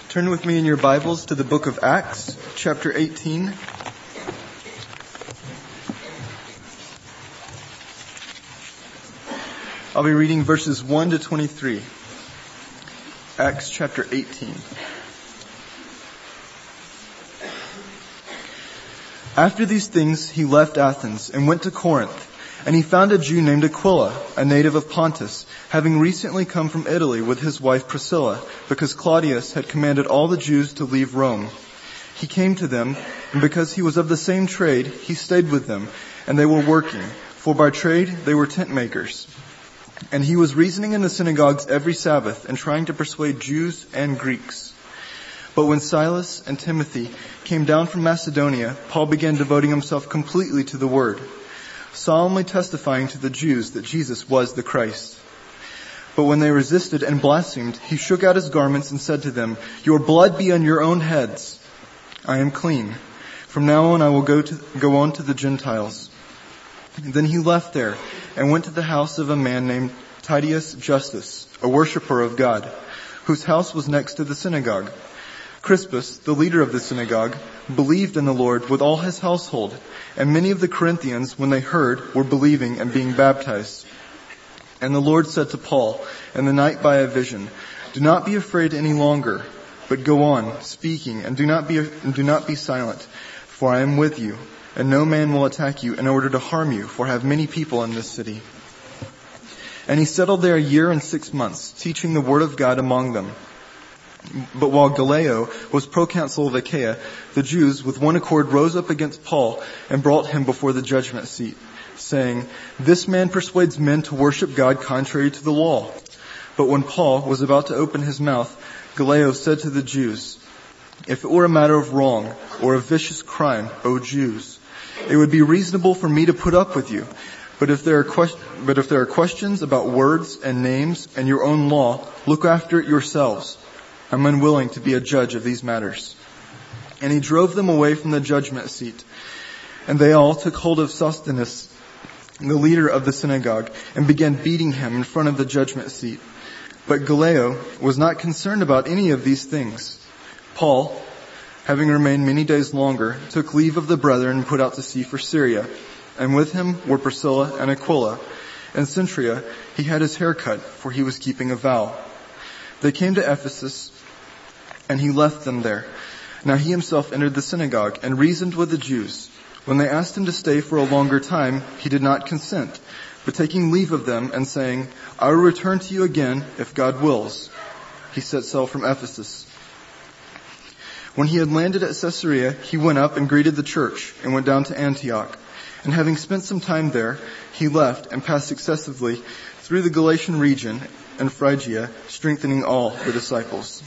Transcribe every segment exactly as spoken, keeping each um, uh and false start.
Turn with me in your Bibles to the book of Acts, chapter eighteen. I'll be reading verses one to twenty-three. Acts chapter eighteen. After these things, he left Athens and went to Corinth. And he found a Jew named Aquila, a native of Pontus, having recently come from Italy with his wife Priscilla, because Claudius had commanded all the Jews to leave Rome. He came to them, and because he was of the same trade, he stayed with them, and they were working, for by trade they were tent makers. And he was reasoning in the synagogues every Sabbath, and trying to persuade Jews and Greeks. But when Silas and Timothy came down from Macedonia, Paul began devoting himself completely to the word, solemnly testifying to the Jews that Jesus was the Christ. But when they resisted and blasphemed, he shook out his garments and said to them, "Your blood be on your own heads. I am clean. From now on I will go to go on to the Gentiles." And then he left there and went to the house of a man named Titius Justus, a worshipper of God, whose house was next to the synagogue. Crispus, the leader of the synagogue, believed in the Lord with all his household, and many of the Corinthians, when they heard, were believing and being baptized. And the Lord said to Paul in the night by a vision, "Do not be afraid any longer, but go on speaking, and do not be and do not be silent, for I am with you, and no man will attack you in order to harm you, for I have many people in this city." And he settled there a year and six months, teaching the word of God among them. But while Gallio was proconsul of Achaia, the Jews with one accord rose up against Paul and brought him before the judgment seat, saying, "This man persuades men to worship God contrary to the law." But when Paul was about to open his mouth, Gallio said to the Jews, "If it were a matter of wrong or a vicious crime, O Jews, it would be reasonable for me to put up with you. But if there are que- but if there are questions about words and names and your own law, look after it yourselves. I'm unwilling to be a judge of these matters." And he drove them away from the judgment seat. And they all took hold of Sosthenes, the leader of the synagogue, and began beating him in front of the judgment seat. But Gallio was not concerned about any of these things. Paul, having remained many days longer, took leave of the brethren and put out to sea for Syria. And with him were Priscilla and Aquila. In Cenchrea he had his hair cut, for he was keeping a vow. They came to Ephesus, and he left them there. Now he himself entered the synagogue and reasoned with the Jews. When they asked him to stay for a longer time, he did not consent, but taking leave of them and saying, "I will return to you again if God wills," he set sail from Ephesus. When he had landed at Caesarea, he went up and greeted the church and went down to Antioch. And having spent some time there, he left and passed successively through the Galatian region and Phrygia, strengthening all the disciples.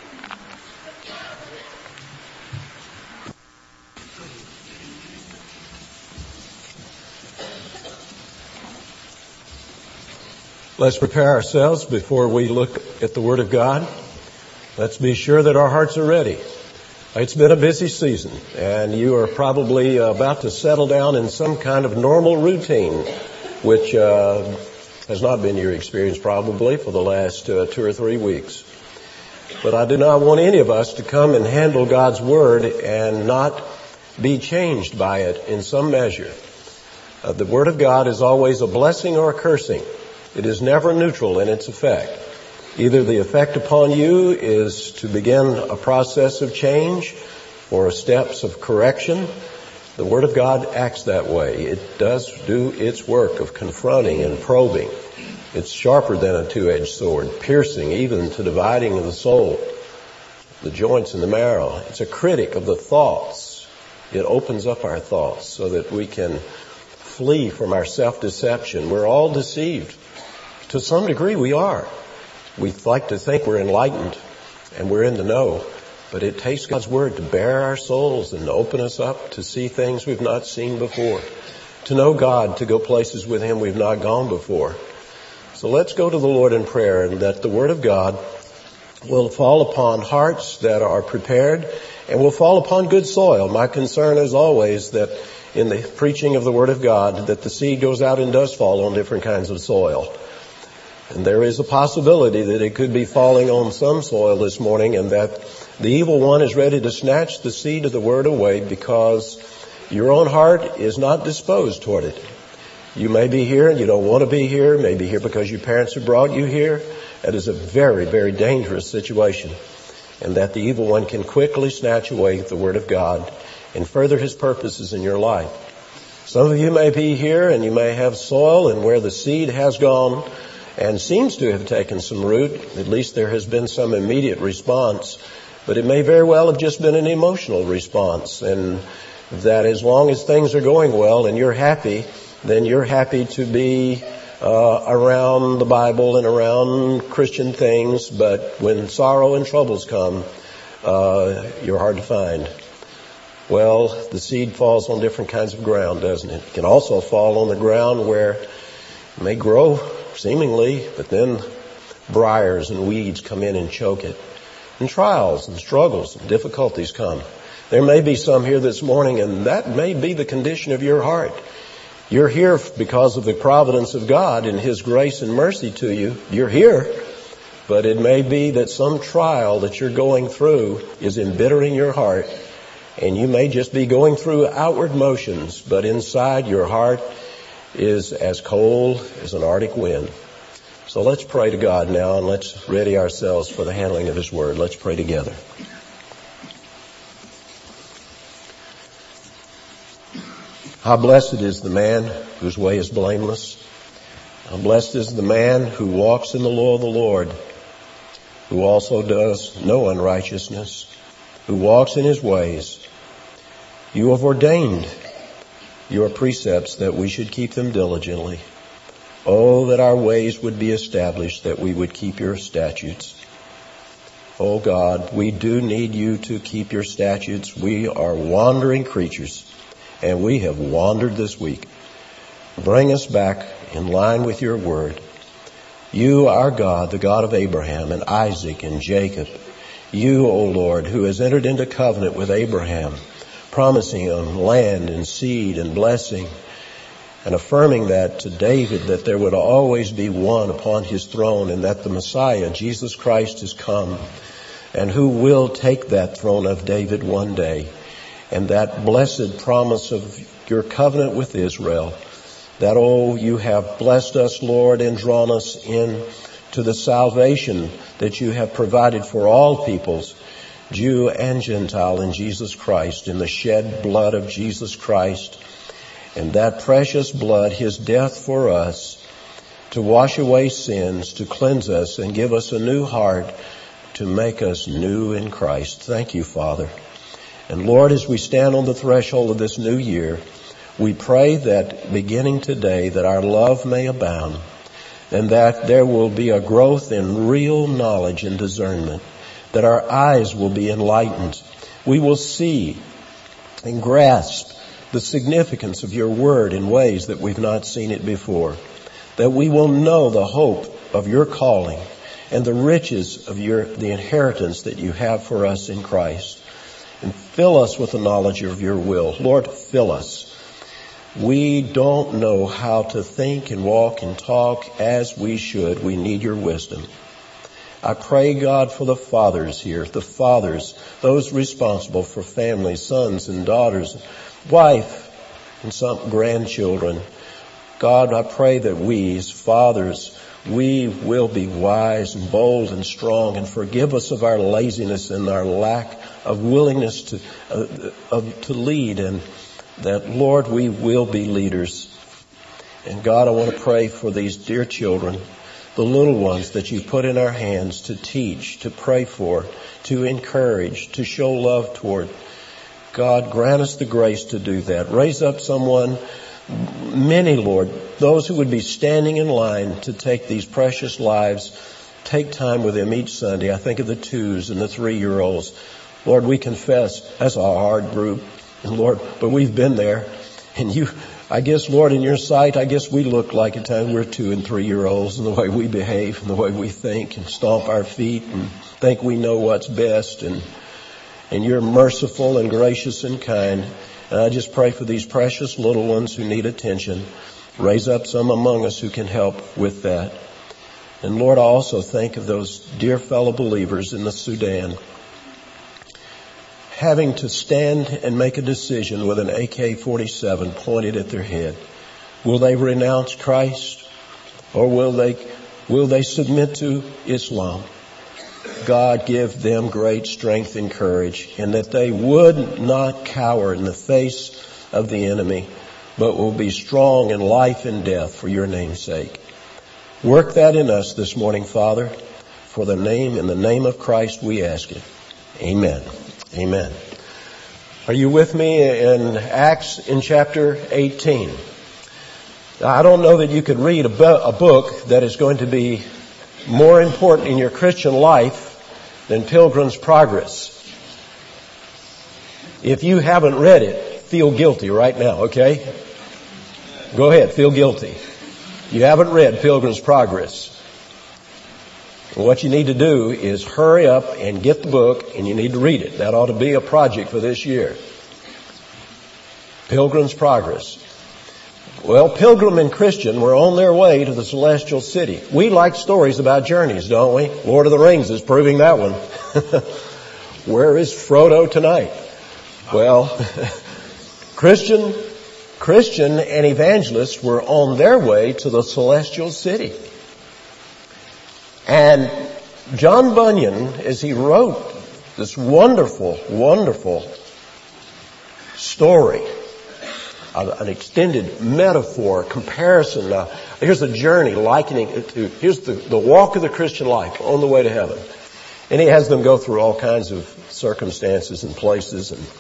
Let's prepare ourselves before we look at the Word of God. Let's be sure that our hearts are ready. It's been a busy season, and you are probably about to settle down in some kind of normal routine, which uh, has not been your experience probably for the last uh, two or three weeks. But I do not want any of us to come and handle God's Word and not be changed by it in some measure. Uh, the Word of God is always a blessing or a cursing. It is never neutral in its effect. Either the effect upon you is to begin a process of change or steps of correction. The Word of God acts that way. It does do its work of confronting and probing. It's sharper than a two-edged sword, piercing even to dividing of the soul, the joints and the marrow. It's a critic of the thoughts. It opens up our thoughts so that we can flee from our self-deception. We're all deceived. To some degree we are. We like to think we're enlightened and we're in the know, but it takes God's Word to bear our souls and to open us up to see things we've not seen before, to know God, to go places with Him we've not gone before. So let's go to the Lord in prayer, and that the Word of God will fall upon hearts that are prepared and will fall upon good soil. My concern is always that in the preaching of the Word of God, that the seed goes out and does fall on different kinds of soil. And there is a possibility that it could be falling on some soil this morning, and that the evil one is ready to snatch the seed of the word away because your own heart is not disposed toward it. You may be here and you don't want to be here, maybe here because your parents have brought you here. That is a very, very dangerous situation, and that the evil one can quickly snatch away the word of God and further his purposes in your life. Some of you may be here and you may have soil, and where the seed has gone and seems to have taken some root, at least there has been some immediate response, but it may very well have just been an emotional response, and that as long as things are going well and you're happy, then you're happy to be uh, around the Bible and around Christian things, but when sorrow and troubles come, uh, you're hard to find. Well, the seed falls on different kinds of ground, doesn't it? It can also fall on the ground where it may grow seemingly, but then briars and weeds come in and choke it. And trials and struggles and difficulties come. There may be some here this morning, and that may be the condition of your heart. You're here because of the providence of God and his grace and mercy to you. You're here, but it may be that some trial that you're going through is embittering your heart, and you may just be going through outward motions, but inside your heart is as cold as an Arctic wind. So let's pray to God now, and let's ready ourselves for the handling of his word. Let's pray together. How blessed is the man whose way is blameless. How blessed is the man who walks in the law of the Lord, who also does no unrighteousness, who walks in his ways. You have ordained your precepts that we should keep them diligently. Oh, that our ways would be established, that we would keep your statutes. Oh God, we do need you to keep your statutes. We are wandering creatures, and we have wandered this week. Bring us back in line with your word. You, our God, the God of Abraham and Isaac and Jacob. You, O Lord, who has entered into covenant with Abraham, promising him land and seed and blessing, and affirming that to David that there would always be one upon his throne, and that the Messiah, Jesus Christ, has come, and who will take that throne of David one day. And that blessed promise of your covenant with Israel, that, oh, you have blessed us, Lord, and drawn us in to the salvation that you have provided for all peoples, Jew and Gentile, in Jesus Christ, in the shed blood of Jesus Christ. And that precious blood, his death for us, to wash away sins, to cleanse us and give us a new heart, to make us new in Christ. Thank you, Father. And Lord, as we stand on the threshold of this new year, we pray that beginning today that our love may abound, and that there will be a growth in real knowledge and discernment, that our eyes will be enlightened. We will see and grasp the significance of your word in ways that we've not seen it before, that we will know the hope of your calling and the riches of your the inheritance that you have for us in Christ. And fill us with the knowledge of your will. Lord, fill us. We don't know how to think and walk and talk as we should. We need your wisdom. I pray, God, for the fathers here, the fathers, those responsible for families, sons and daughters, wife and some grandchildren. God, I pray that we as fathers, we will be wise and bold and strong, and forgive us of our laziness and our lack of willingness to uh, of, to lead, and that, Lord, we will be leaders. And God, I want to pray for these dear children, the little ones that you put in our hands to teach, to pray for, to encourage, to show love toward. God, grant us the grace to do that. Raise up someone, many, Lord, those who would be standing in line to take these precious lives. Take time with them each Sunday. I think of the twos and the three-year-olds. Lord, we confess that's a hard group. And Lord, but we've been there. And you, I guess, Lord, in your sight, I guess we look like at times we're two and three-year-olds in the way we behave and the way we think and stomp our feet and think we know what's best. And and you're merciful and gracious and kind. And I just pray for these precious little ones who need attention. Raise up some among us who can help with that. And Lord, I also think of those dear fellow believers in the Sudan having to stand and make a decision with an A K forty-seven pointed at their head. Will they renounce Christ, or will they, will they submit to Islam? God, give them great strength and courage, and that they would not cower in the face of the enemy, but will be strong in life and death for your name's sake. Work that in us this morning, Father. For the name, in the name of Christ we ask it. Amen. Amen. Are you with me in Acts in chapter eighteen? I don't know that you could read a, bu- a book that is going to be more important in your Christian life than Pilgrim's Progress. If you haven't read it, feel guilty right now, okay? Go ahead, feel guilty. You haven't read Pilgrim's Progress. What you need to do is hurry up and get the book, and you need to read it. That ought to be a project for this year. Pilgrim's Progress. Well, Pilgrim and Christian were on their way to the celestial city. We like stories about journeys, don't we? Lord of the Rings is proving that one. Where is Frodo tonight? Well, Christian, Christian and evangelists were on their way to the celestial city. And John Bunyan, as he wrote this wonderful, wonderful story, an extended metaphor, comparison. Uh, here's a journey likening it to, here's the, the walk of the Christian life on the way to heaven. And he has them go through all kinds of circumstances and places. And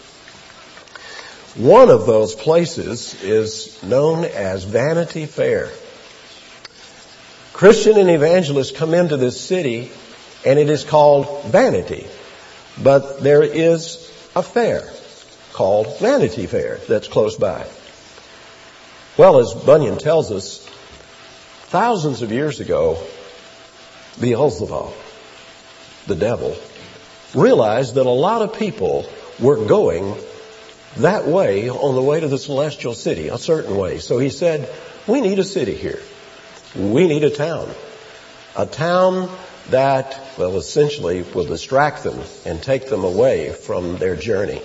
one of those places is known as Vanity Fair. Christian and evangelists come into this city, and it is called Vanity. But there is a fair called Vanity Fair that's close by. Well, as Bunyan tells us, thousands of years ago, Beelzebub, the devil, realized that a lot of people were going that way on the way to the celestial city, a certain way. So he said, we need a city here. We need a town. A town that, well, essentially will distract them and take them away from their journey.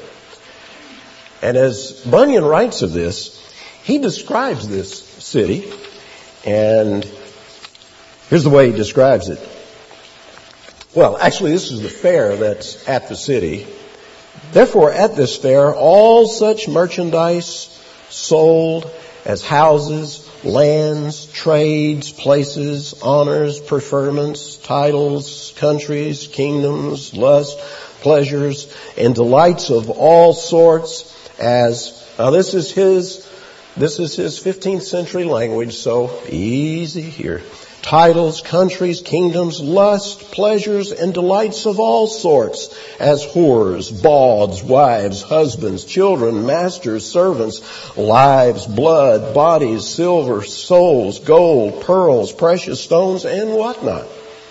And as Bunyan writes of this, he describes this city, and here's the way he describes it. Well, actually, this is the fair that's at the city. Therefore, at this fair, all such merchandise sold as houses, lands, trades, places, honors, preferments, titles, countries, kingdoms, lust, pleasures, and delights of all sorts as, now this is his, this is his fifteenth century language, so easy here. Titles, countries, kingdoms, lust, pleasures, and delights of all sorts, as whores, bawds, wives, husbands, children, masters, servants, lives, blood, bodies, silver, souls, gold, pearls, precious stones, and whatnot.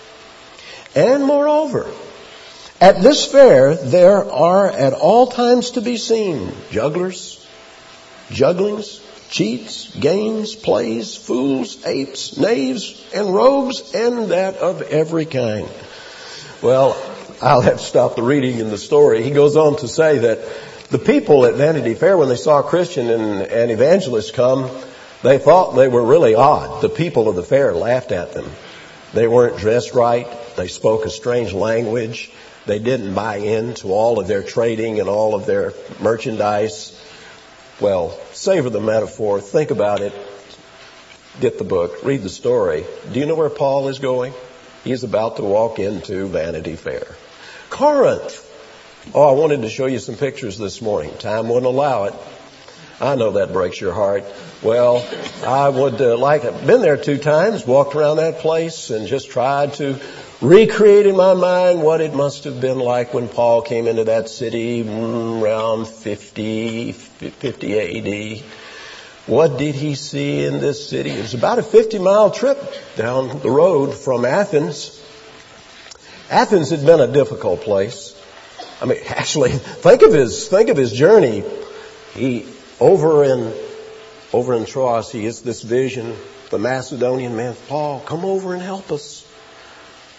And moreover, at this fair there are at all times to be seen jugglers, jugglings, cheats, games, plays, fools, apes, knaves, and rogues, and that of every kind. Well, I'll have to stop the reading in the story. He goes on to say that the people at Vanity Fair, when they saw a Christian and an evangelist come, they thought they were really odd. The people of the fair laughed at them. They weren't dressed right. They spoke a strange language. They didn't buy into all of their trading and all of their merchandise. Well, savor the metaphor. Think about it. Get the book. Read the story. Do you know where Paul is going? He's about to walk into Vanity Fair. Corinth. Oh, I wanted to show you some pictures this morning. Time wouldn't allow it. I know that breaks your heart. Well, I would uh, like, I've been there two times, walked around that place and just tried to recreate in my mind what it must have been like when Paul came into that city around fifty, fifty A D. What did he see in this city? It was about a fifty mile trip down the road from Athens. Athens had been a difficult place. I mean, actually, think of his, think of his journey. He, over in, over in Troas, he gets this vision. The Macedonian man, Paul, come over and help us.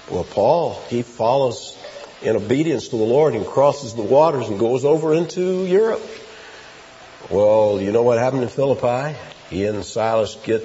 Well, Paul, he follows in obedience to the Lord and crosses the waters and goes over into Europe. Well, you know what happened in Philippi? He and Silas get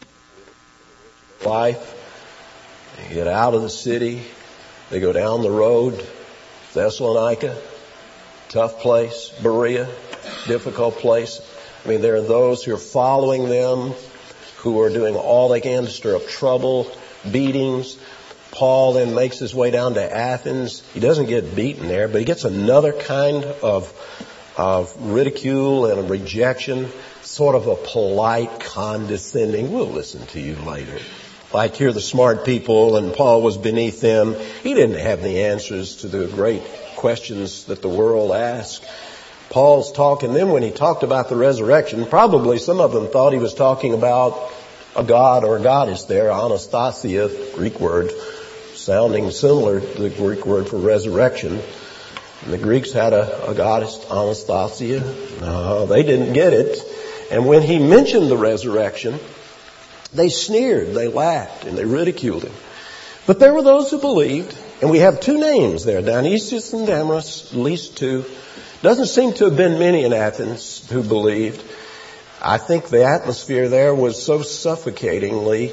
life. They get out of the city. They go down the road. Thessalonica, tough place. Berea, difficult place. I mean, there are those who are following them, who are doing all they can to stir up trouble, beatings. Paul then makes his way down to Athens. He doesn't get beaten there, but he gets another kind of, of ridicule and a rejection, sort of a polite, condescending, we'll listen to you later. Like here, the smart people, and Paul was beneath them. He didn't have the answers to the great questions that the world asks. Paul's talking, then when he talked about the resurrection, probably some of them thought he was talking about a god or a goddess there, Anastasia, Greek word, sounding similar to the Greek word for resurrection. And the Greeks had a, a goddess, Anastasia. No, they didn't get it. And when he mentioned the resurrection, they sneered, they laughed, and they ridiculed him. But there were those who believed, and we have two names there, Dionysius and Damaris, at least two. Doesn't seem to have been many in Athens who believed. I think the atmosphere there was so suffocatingly,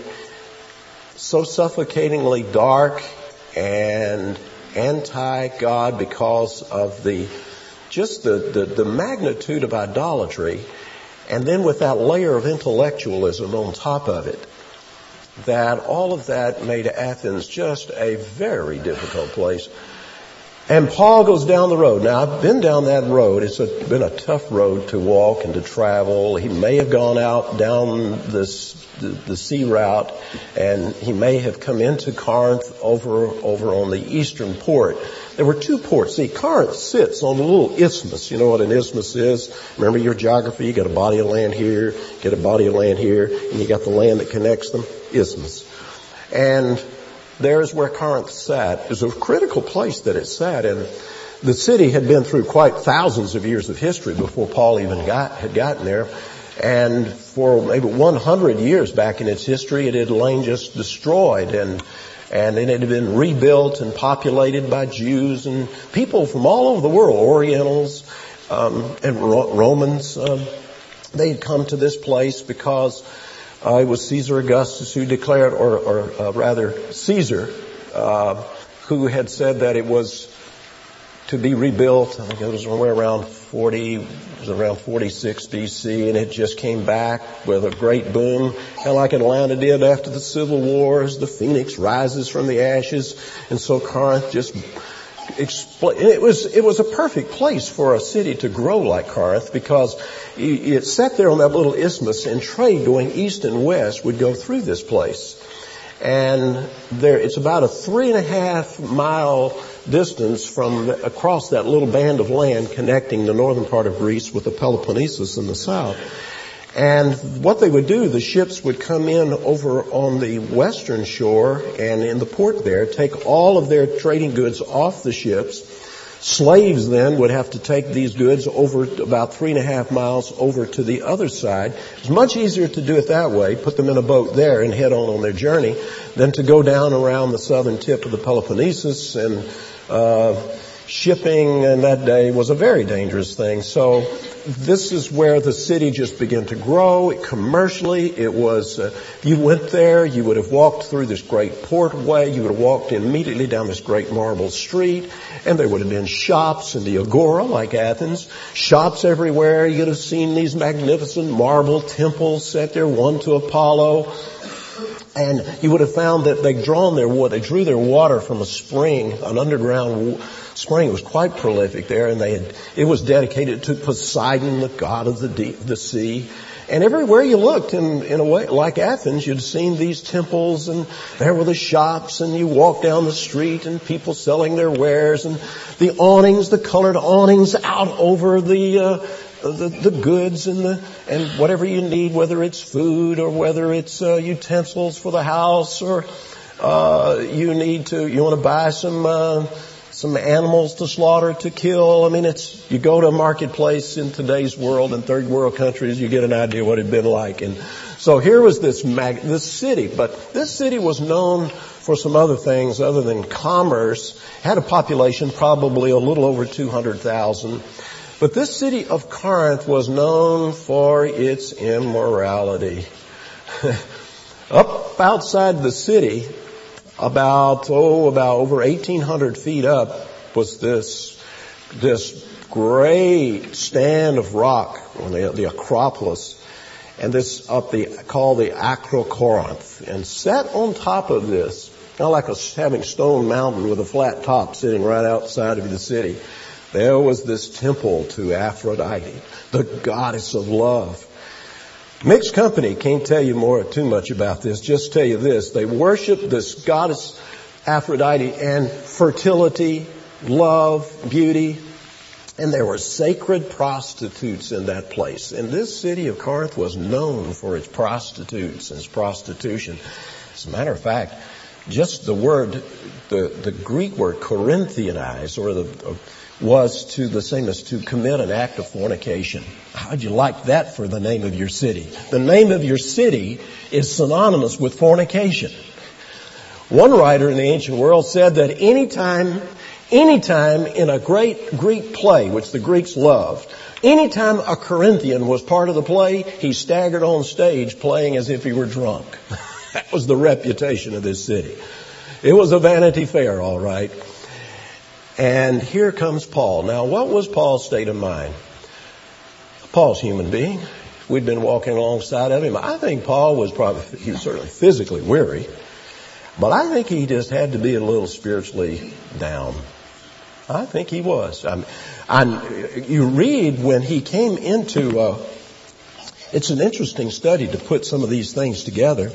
so suffocatingly dark and anti-God because of the, just the, the, the magnitude of idolatry, and then with that layer of intellectualism on top of it, that all of that made Athens just a very difficult place. And Paul goes down the road. Now, I've been down that road. It's a, been a tough road to walk and to travel. He may have gone out down this, the, the sea route, and he may have come into Corinth over, over on the eastern port. There were two ports. See, Corinth sits on a little isthmus. You know what an isthmus is? Remember your geography? You got a body of land here, get a body of land here, and you got the land that connects them. Isthmus. And there's where Corinth sat. It was a critical place that it sat, and the city had been through quite thousands of years of history before Paul even got had gotten there. And for maybe one hundred years back in its history, it had lain just destroyed, and and it had been rebuilt and populated by Jews and people from all over the world, Orientals um, and Ro- Romans. Um, they had come to this place because Uh, it was Caesar Augustus who declared, or, or uh, rather Caesar, uh, who had said that it was to be rebuilt. I think it was somewhere around forty, it was around forty-six B C, and it just came back with a great boom. And like Atlanta did after the Civil Wars, the phoenix rises from the ashes, and so Corinth just expl- it was it was a perfect place for a city to grow like Corinth, because it sat there on that little isthmus, and trade going east and west would go through this place. And there, it's about a three and a half mile distance from the, across that little band of land connecting the northern part of Greece with the Peloponnesus in the south. And what they would do, the ships would come in over on the western shore and in the port there, take all of their trading goods off the ships. Slaves then would have to take these goods over about three and a half miles over to the other side. It's much easier to do it that way, put them in a boat there and head on on their journey, than to go down around the southern tip of the Peloponnesus. And uh shipping in that day was a very dangerous thing. So this is where the city just began to grow commercially. It was, uh, you went there, you would have walked through this great portway, you would have walked immediately down this great marble street, and there would have been shops in the agora like Athens, shops everywhere. You would have seen these magnificent marble temples set there, one to Apollo. And you would have found that they'd drawn their water, they drew their water from a spring, an underground spring. It was quite prolific there, and they had, it was dedicated to Poseidon, the god of the deep, the sea. And everywhere you looked, in, in a way, like Athens, you'd seen these temples, and there were the shops, and you walked down the street, and people selling their wares, and the awnings, the colored awnings out over the, uh, the, the goods and the, and whatever you need, whether it's food or whether it's, uh, utensils for the house, or, uh, you need to, you want to buy some, uh, some animals to slaughter, to kill. I mean, it's, you go to a marketplace in today's world, in third world countries, you get an idea what it had been like. And so here was this mag, this city, but this city was known for some other things other than commerce. Had a population probably a little over two hundred thousand. But this city of Corinth was known for its immorality. Up outside the city, about, oh, about over eighteen hundred feet up, was this, this great stand of rock, the, the Acropolis. And this up the, called the Acrocorinth. And set on top of this, kind of like a, having Stone Mountain with a flat top sitting right outside of the city, there was this temple to Aphrodite, the goddess of love. Mixed company can't tell you more too much about this. Just tell you this. They worship this goddess Aphrodite and fertility, love, beauty. And there were sacred prostitutes in that place. And this city of Corinth was known for its prostitutes and its prostitution. As a matter of fact, just the word, the, the Greek word Corinthianize, or the, was to the same as to commit an act of fornication. How'd you like that for the name of your city? The name of your city is synonymous with fornication. One writer in the ancient world said that anytime Anytime in a great Greek play, which the Greeks loved, anytime a Corinthian was part of the play, he staggered on stage playing as if he were drunk. That was the reputation of this city. It was a Vanity Fair, all right. And here comes Paul. Now, what was Paul's state of mind? Paul's a human being. We'd been walking alongside of him. I think Paul was probably, he was certainly physically weary, but I think he just had to be a little spiritually down. I think he was. I'm, I'm, you read when he came into, uh, it's an interesting study to put some of these things together.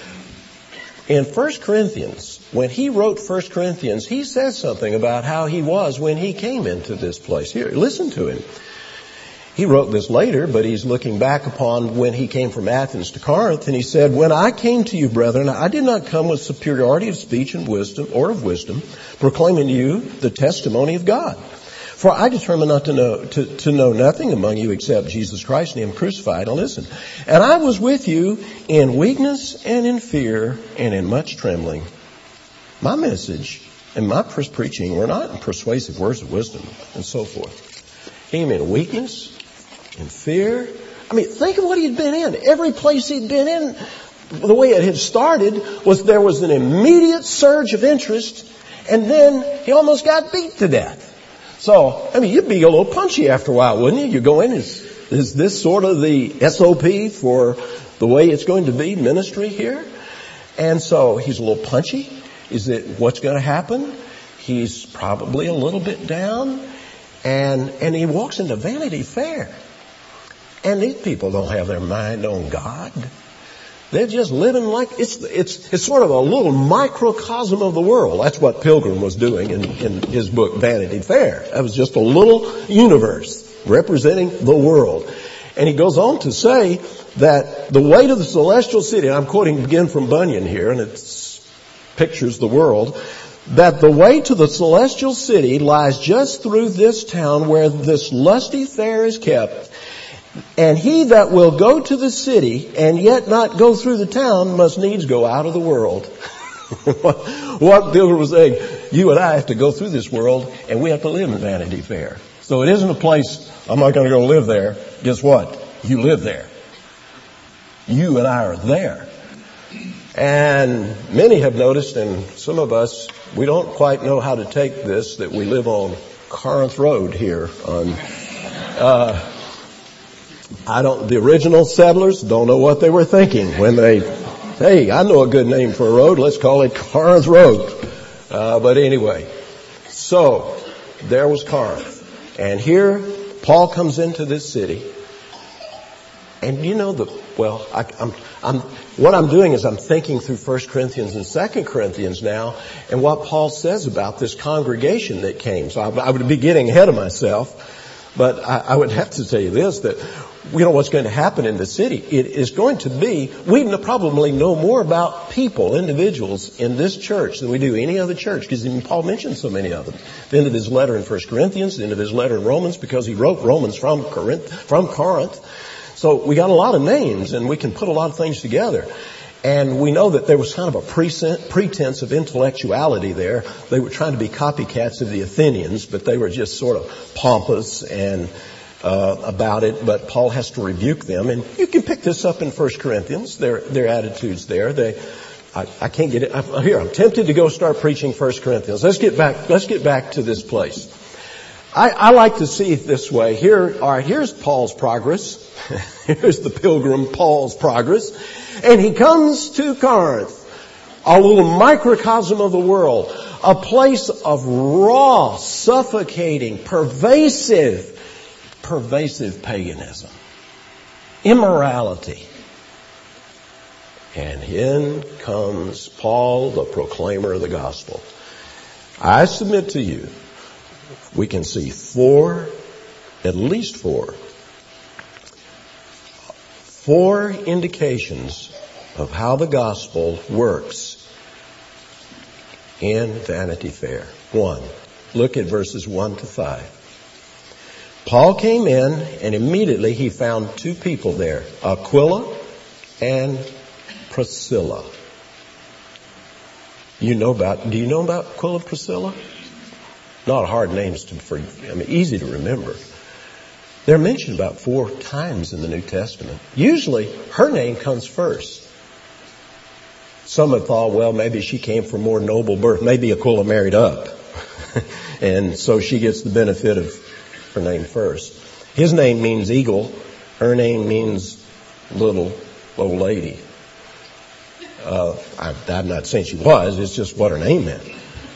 In First Corinthians, when he wrote First Corinthians, he says something about how he was when he came into this place. Here, listen to him. He wrote this later, but he's looking back upon when he came from Athens to Corinth, and he said, "When I came to you, brethren, I did not come with superiority of speech and wisdom, or of wisdom, proclaiming to you the testimony of God. For I determined not to know, to, to know nothing among you except Jesus Christ and Him crucified." And listen, "And I was with you in weakness and in fear and in much trembling." My message and my preaching were not in persuasive words of wisdom and so forth. He came in weakness, in fear. I mean, think of what he'd been in. Every place he'd been in, the way it had started was there was an immediate surge of interest, and then he almost got beat to death. So, I mean, you'd be a little punchy after a while, wouldn't you? You go in, is, is this sort of the S O P for the way it's going to be ministry here? And so he's a little punchy. Is it what's going to happen? He's probably a little bit down, and and he walks into Vanity Fair. And these people don't have their mind on God. They're just living like it's it's it's sort of a little microcosm of the world. That's what Pilgrim was doing in, in his book Vanity Fair. That was just a little universe representing the world. And he goes on to say that the way to the celestial city, and I'm quoting again from Bunyan here, and it pictures the world, that the way to the celestial city lies just through this town where this lusty fair is kept. And he that will go to the city and yet not go through the town must needs go out of the world. What Pilgrim was saying, you and I have to go through this world, and we have to live in Vanity Fair. So it isn't a place, I'm not going to go live there. Guess what? You live there. You and I are there. And many have noticed, and some of us, we don't quite know how to take this, that we live on Corinth Road here on, uh, I don't, the original settlers don't know what they were thinking when they, hey, I know a good name for a road, let's call it Corinth Road. Uh, but anyway, so there was Corinth. And here Paul comes into this city. And you know the, well, I, I'm, I'm, what I'm doing is I'm thinking through First Corinthians and Second Corinthians now, and what Paul says about this congregation that came. So I, I would be getting ahead of myself, but I, I would have to tell you this, that you know what's going to happen in the city. It is going to be, we probably know more about people, individuals in this church than we do any other church, because Paul mentioned so many of them. The end of his letter in First Corinthians, the end of his letter in Romans, because he wrote Romans from Corinth, from Corinth. So we got a lot of names, and we can put a lot of things together. And we know that there was kind of a pretense of intellectuality there. They were trying to be copycats of the Athenians, but they were just sort of pompous and uh, about it. But Paul has to rebuke them. And you can pick this up in First Corinthians, their their attitudes there. They, I, I can't get it. I'm, here, I'm tempted to go start preaching First Corinthians. Let's get back, let's get back to this place. I, I like to see it this way. Here, all right, here's Paul's progress. Here's the pilgrim Paul's progress. And he comes to Corinth, a little microcosm of the world, a place of raw, suffocating, pervasive, pervasive paganism, immorality. And in comes Paul, the proclaimer of the gospel. I submit to you, we can see four, at least four, four indications of how the gospel works in Vanity Fair. One, look at verses one to five. Paul came in and immediately he found two people there, Aquila and Priscilla. You know about, do you know about Aquila and Priscilla? Not hard names to, for, I mean, easy to remember. They're mentioned about four times in the New Testament. Usually, her name comes first. Some have thought, well, maybe she came from more noble birth. Maybe Aquila married up. And so she gets the benefit of her name first. His name means eagle. Her name means little old lady. Uh, I, I'm not saying she was. It's just what her name meant.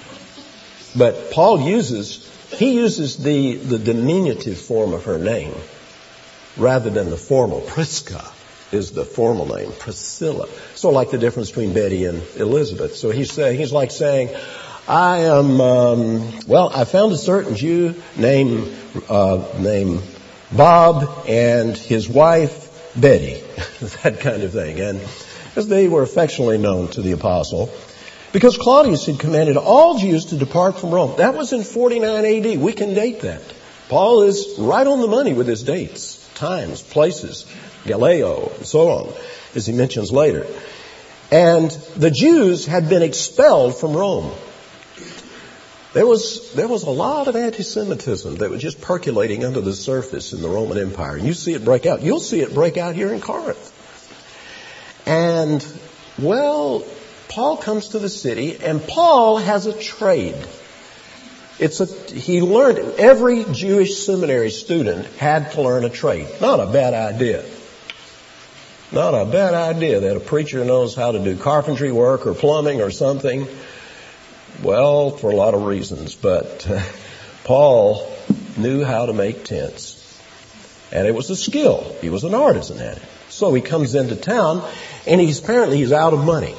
But Paul uses... He uses the, the diminutive form of her name rather than the formal. Prisca is the formal name. Priscilla. Sort of like the difference between Betty and Elizabeth. So he's saying, he's like saying, I am, um, well, I found a certain Jew named, uh, named Bob and his wife Betty. That kind of thing. And as they were affectionately known to the apostle. Because Claudius had commanded all Jews to depart from Rome. That was in forty-nine A D. We can date that. Paul is right on the money with his dates, times, places, Galileo, and so on, as he mentions later. And the Jews had been expelled from Rome. There was, there was a lot of anti-Semitism that was just percolating under the surface in the Roman Empire. And you see it break out. You'll see it break out here in Corinth. And, well... Paul comes to the city, and Paul has a trade. It's a, he learned, every Jewish seminary student had to learn a trade. Not a bad idea. Not a bad idea that a preacher knows how to do carpentry work or plumbing or something. Well, for a lot of reasons, but uh, Paul knew how to make tents. And it was a skill. He was an artisan at it. So he comes into town, and he's apparently he's out of money.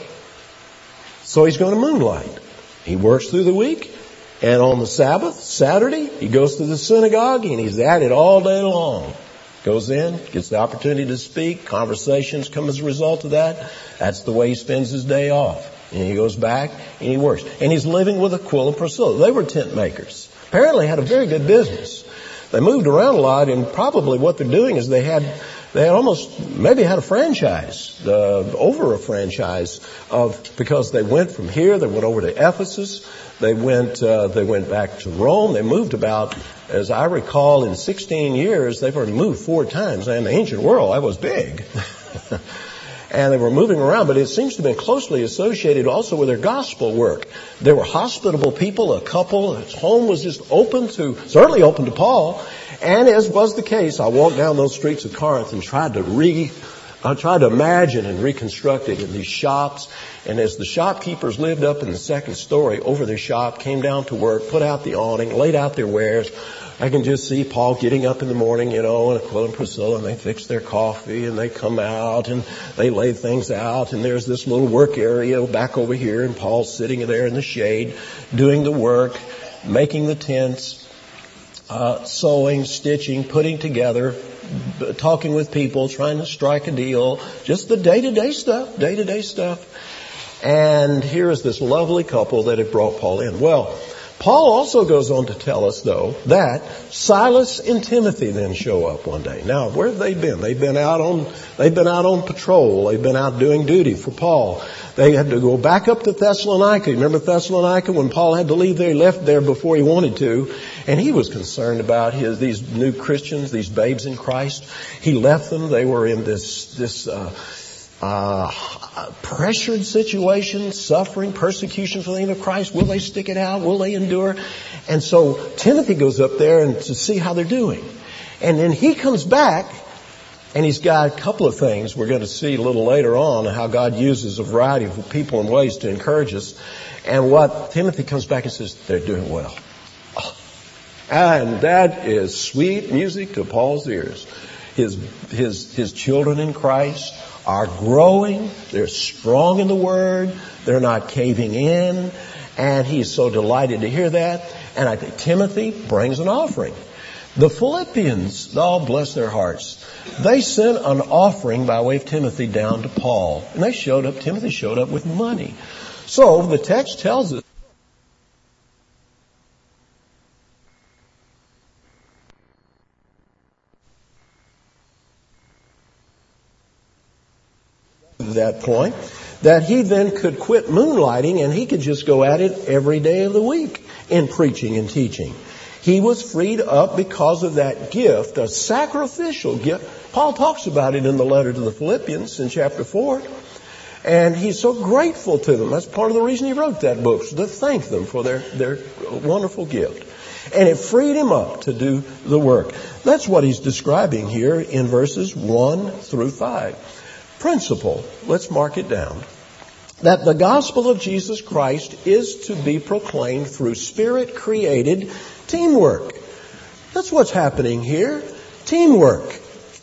So he's going to moonlight. He works through the week, and on the Sabbath, Saturday, he goes to the synagogue, and he's at it all day long. Goes in, gets the opportunity to speak, conversations come as a result of that. That's the way he spends his day off. And he goes back, and he works. And he's living with Aquila and Priscilla. They were tent makers. Apparently had a very good business. They moved around a lot, and probably what they're doing is they had... They had almost, maybe had a franchise, uh, over a franchise of, because they went from here, they went over to Ephesus, they went, uh, they went back to Rome, they moved about, as I recall, in sixteen years, they've already moved four times. And in the ancient world, that was big. And they were moving around, but it seems to have been closely associated also with their gospel work. They were hospitable people, a couple, his home was just open to, certainly open to Paul. And as was the case, I walked down those streets of Corinth and tried to re, I tried to imagine and reconstruct it in these shops. And as the shopkeepers lived up in the second story over their shop, came down to work, put out the awning, laid out their wares, I can just see Paul getting up in the morning, you know, and Aquila and Priscilla, and they fix their coffee, and they come out, and they lay things out, and there's this little work area back over here, and Paul's sitting there in the shade, doing the work, making the tents, uh, sewing, stitching, putting together, talking with people, trying to strike a deal, just the day-to-day stuff, day-to-day stuff. And here is this lovely couple that had brought Paul in. Well, Paul also goes on to tell us, though, that Silas and Timothy then show up one day. Now, where have they been? They've been out on, they've been out on patrol. They've been out doing duty for Paul. They had to go back up to Thessalonica. Remember Thessalonica? When Paul had to leave there, he left there before he wanted to. And he was concerned about his, these new Christians, these babes in Christ. He left them. They were in this, this, uh, Uh, pressured situation, suffering, persecution for the name of Christ. Will they stick it out? Will they endure? And so Timothy goes up there and to see how they're doing. And then he comes back and he's got a couple of things we're going to see a little later on, how God uses a variety of people and ways to encourage us. And what Timothy comes back and says, they're doing well. Oh. And that is sweet music to Paul's ears. His, his, his children in Christ are growing. They're strong in the Word. They're not caving in. And he's so delighted to hear that. And I think Timothy brings an offering. The Philippians, oh, bless their hearts, they sent an offering by way of Timothy down to Paul. And they showed up, Timothy showed up with money. So the text tells us that point, that he then could quit moonlighting and he could just go at it every day of the week in preaching and teaching. He was freed up because of that gift, a sacrificial gift. Paul talks about it in the letter to the Philippians in chapter four. And he's so grateful to them. That's part of the reason he wrote that book, to thank them for their, their wonderful gift. And it freed him up to do the work. That's what he's describing here in verses one through five. Principle, let's mark it down, that the gospel of Jesus Christ is to be proclaimed through Spirit-created teamwork. That's what's happening here. Teamwork.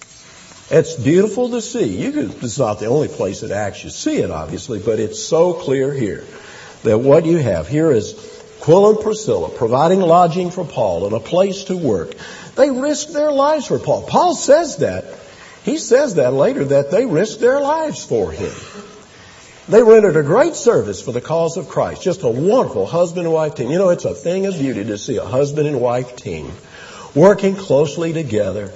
It's beautiful to see. You can, it's not the only place that actually see it, obviously, but it's so clear here that what you have here is Aquila and Priscilla providing lodging for Paul and a place to work. They risked their lives for Paul. Paul says that. He says that later, that they risked their lives for him. They rendered a great service for the cause of Christ. Just a wonderful husband and wife team. You know, it's a thing of beauty to see a husband and wife team working closely together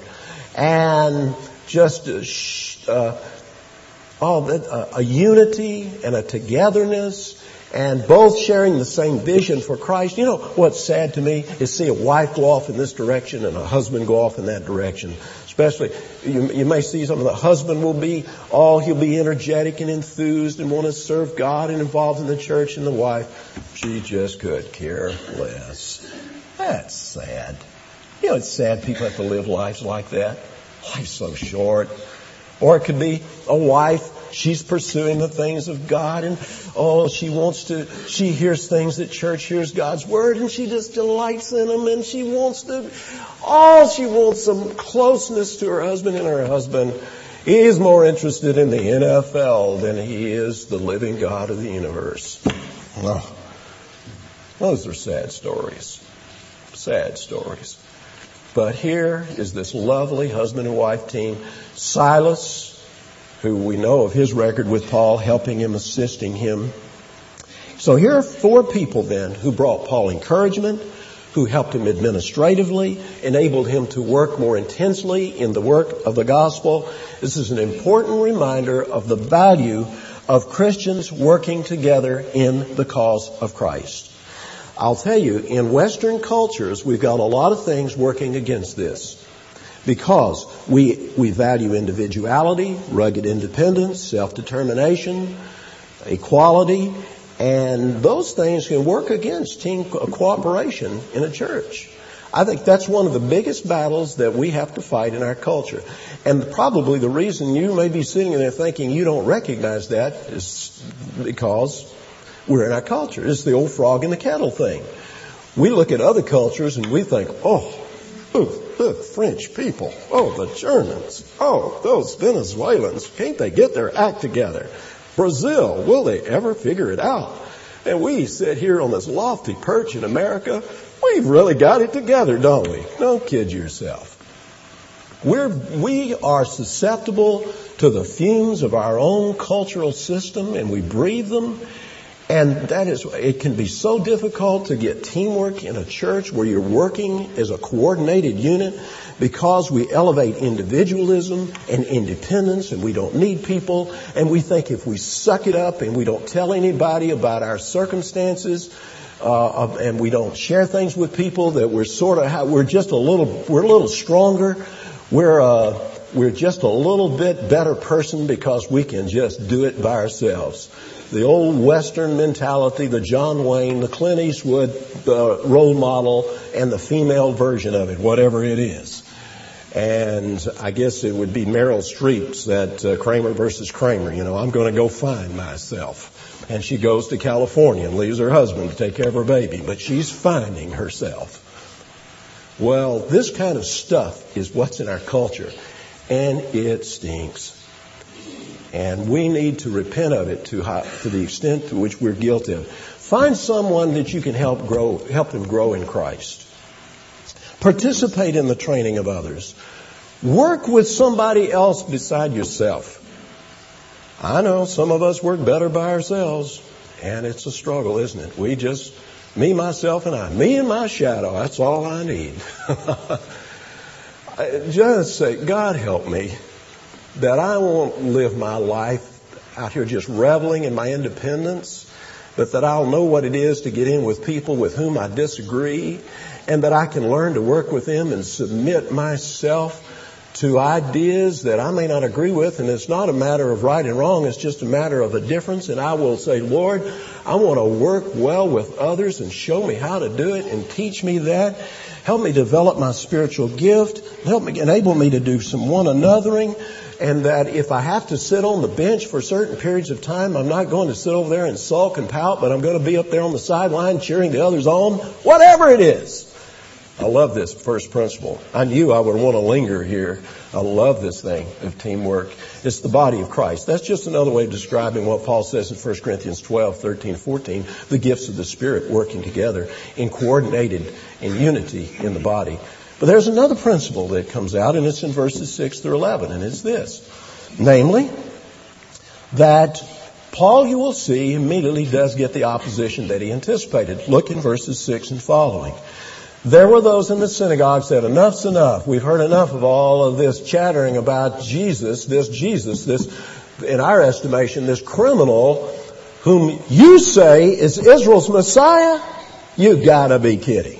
and just uh, oh, a, a unity and a togetherness and both sharing the same vision for Christ. You know, what's sad to me is see a wife go off in this direction and a husband go off in that direction. Especially, you, you may see something, the husband will be, oh, he'll be energetic and enthused and want to serve God and involved in the church, and the wife, she just could care less. That's sad. You know, it's sad people have to live lives like that. Life's so short. Or it could be a wife, she's pursuing the things of God, and oh, she wants to, she hears things that church hears God's word, and she just delights in them, and she wants to, oh, she wants some closeness to her husband, and her husband, he is more interested in the N F L than he is the living God of the universe. Oh, those are sad stories. Sad stories. But here is this lovely husband and wife team. Silas, who we know of his record with Paul, helping him, assisting him. So here are four people then who brought Paul encouragement, who helped him administratively, enabled him to work more intensely in the work of the gospel. This is an important reminder of the value of Christians working together in the cause of Christ. I'll tell you, in Western cultures, we've got a lot of things working against this. Because we, we value individuality, rugged independence, self-determination, equality, and those things can work against team cooperation in a church. I think that's one of the biggest battles that we have to fight in our culture. And probably the reason you may be sitting there thinking you don't recognize that is because we're in our culture. It's the old frog in the kettle thing. We look at other cultures and we think, oh, the French people, oh, the Germans, oh, those Venezuelans, can't they get their act together? Brazil, will they ever figure it out? And we sit here on this lofty perch in America. We've really got it together, don't we? Don't kid yourself. We're, we are susceptible to the fumes of our own cultural system, and we breathe them. And that is, it can be so difficult to get teamwork in a church where you're working as a coordinated unit because we elevate individualism and independence and we don't need people. And we think if we suck it up and we don't tell anybody about our circumstances, uh, and we don't share things with people, that we're sort of, we're just a little, we're a little stronger. We're, uh, we're just a little bit better person because we can just do it by ourselves. The old Western mentality, the John Wayne, the Clint Eastwood uh, role model, and the female version of it, whatever it is. And I guess it would be Meryl Streep's that uh, Kramer versus Kramer. You know, I'm going to go find myself. And she goes to California and leaves her husband to take care of her baby. But she's finding herself. Well, this kind of stuff is what's in our culture. And it stinks. And we need to repent of it to, how, to the extent to which we're guilty of it. Find someone that you can help grow, help them grow in Christ. Participate in the training of others. Work with somebody else beside yourself. I know some of us work better by ourselves, and it's a struggle, isn't it? We just, me, myself, and I. Me and my shadow, that's all I need. Just say, God help me, that I won't live my life out here just reveling in my independence, but that I'll know what it is to get in with people with whom I disagree, and that I can learn to work with them and submit myself to ideas that I may not agree with. And it's not a matter of right and wrong, it's just a matter of a difference. And I will say, Lord, I want to work well with others and show me how to do it and teach me that. Help me develop my spiritual gift. Help me, enable me to do some one anothering. And that if I have to sit on the bench for certain periods of time, I'm not going to sit over there and sulk and pout, but I'm going to be up there on the sideline cheering the others on, whatever it is. I love this first principle. I knew I would want to linger here. I love this thing of teamwork. It's the body of Christ. That's just another way of describing what Paul says in First Corinthians twelve, thirteen, fourteen, the gifts of the Spirit working together in coordinated in unity in the body. But there's another principle that comes out, and it's in verses six through eleven, and it's this. Namely, that Paul, you will see, immediately does get the opposition that he anticipated. Look in verses six and following. There were those in the synagogue said, enough's enough. We've heard enough of all of this chattering about Jesus, this Jesus, this, in our estimation, this criminal whom you say is Israel's Messiah. You gotta be kidding.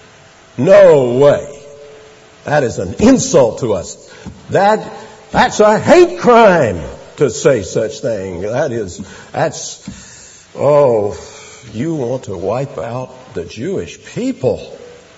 No way. That is an insult to us. That, that's a hate crime to say such thing. That is, that's, oh, you want to wipe out the Jewish people.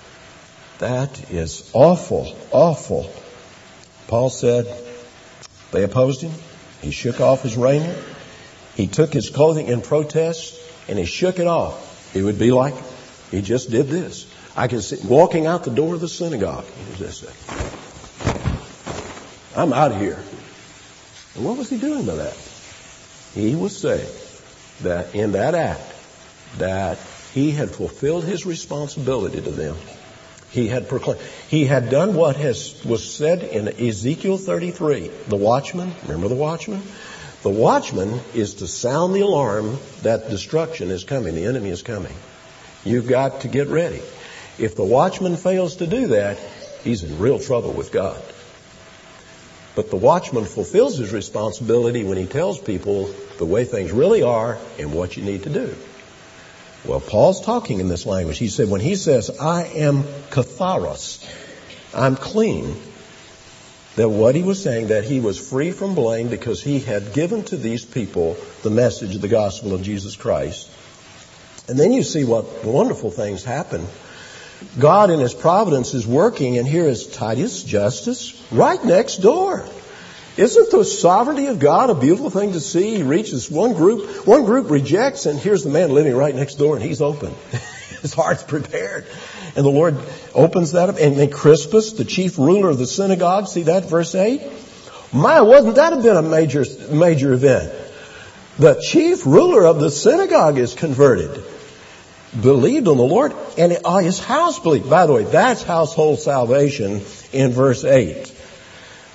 That is awful, awful. Paul said they opposed him. He shook off his raiment. He took his clothing in protest and he shook it off. It would be like he just did this. I can see walking out the door of the synagogue. He just said, I'm out of here. And what was he doing by that? He was saying that in that act that he had fulfilled his responsibility to them. He had proclaimed, he had done what has, was said in Ezekiel thirty-three. The watchman, remember the watchman? The watchman is to sound the alarm that destruction is coming, the enemy is coming. You've got to get ready. If the watchman fails to do that, he's in real trouble with God. But the watchman fulfills his responsibility when he tells people the way things really are and what you need to do. Well, Paul's talking in this language. He said, when he says, I am katharos, I'm clean, that what he was saying, that he was free from blame because he had given to these people the message of the gospel of Jesus Christ. And then you see what wonderful things happen. God in his providence is working, and here is Titus Justus right next door. Isn't the sovereignty of God a beautiful thing to see? He reaches one group, one group rejects, and here's the man living right next door, and he's open. His heart's prepared. And the Lord opens that up. And then Crispus, the chief ruler of the synagogue, see that, verse eight? My, wouldn't that have been a major, major event? The chief ruler of the synagogue is converted. Believed on the Lord, and his house believed. By the way, that's household salvation in verse eight.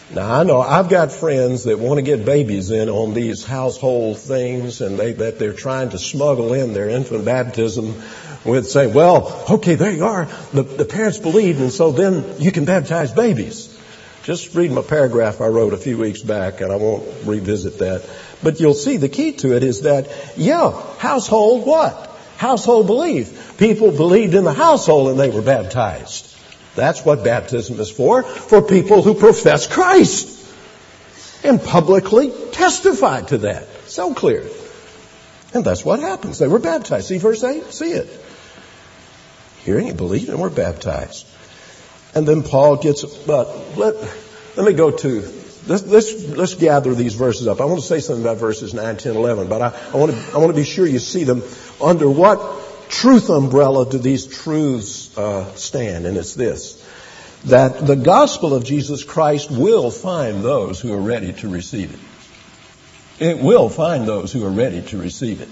Now, I know I've got friends that want to get babies in on these household things, and they, that they're trying to smuggle in their infant baptism with saying, well, okay, there you are. The, the parents believed, and so then you can baptize babies. Just read my paragraph I wrote a few weeks back, and I won't revisit that. But you'll see the key to it is that, yeah, household what? Household belief. People believed in the household and they were baptized. That's what baptism is for, for people who profess Christ and publicly testify to that. So clear. And that's what happens. They were baptized. See verse eight? See it. Hearing and believing and were baptized. And then Paul gets, but let, let me go to, let's, let's, let's gather these verses up. I want to say something about verses nine, ten, eleven, but I, I want to, I want to be sure you see them under what truth umbrella do these truths uh, stand? And it's this, that the gospel of Jesus Christ will find those who are ready to receive it. It will find those who are ready to receive it.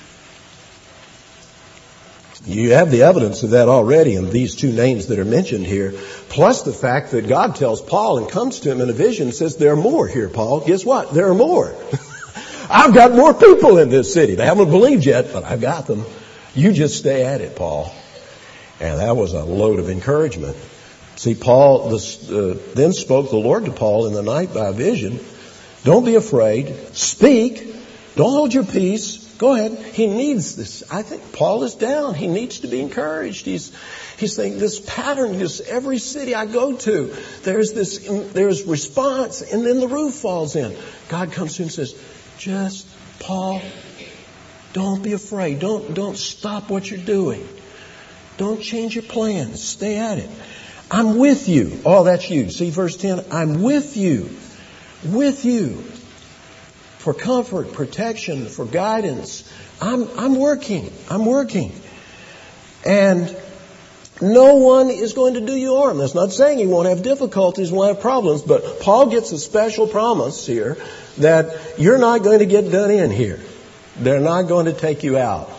You have the evidence of that already in these two names that are mentioned here, plus the fact that God tells Paul and comes to him in a vision and says, there are more here, Paul. Guess what? There are more. I've got more people in this city. They haven't believed yet, but I've got them. You just stay at it, Paul. And that was a load of encouragement. See, Paul this, uh, then spoke the Lord to Paul in the night by vision. Don't be afraid. Speak. Don't hold your peace. Go ahead. He needs this. I think Paul is down. He needs to be encouraged. He's, he's saying this pattern, this every city I go to, there's this, there's response, and then the roof falls in. God comes to him and says, just, Paul, don't be afraid. Don't, don't stop what you're doing. Don't change your plans. Stay at it. I'm with you. Oh, that's you. See verse ten? I'm with you. With you. For comfort, protection, for guidance. I'm, I'm working. I'm working. And no one is going to do you harm. That's not saying you won't have difficulties, won't have problems, but Paul gets a special promise here that you're not going to get done in here. They're not going to take you out.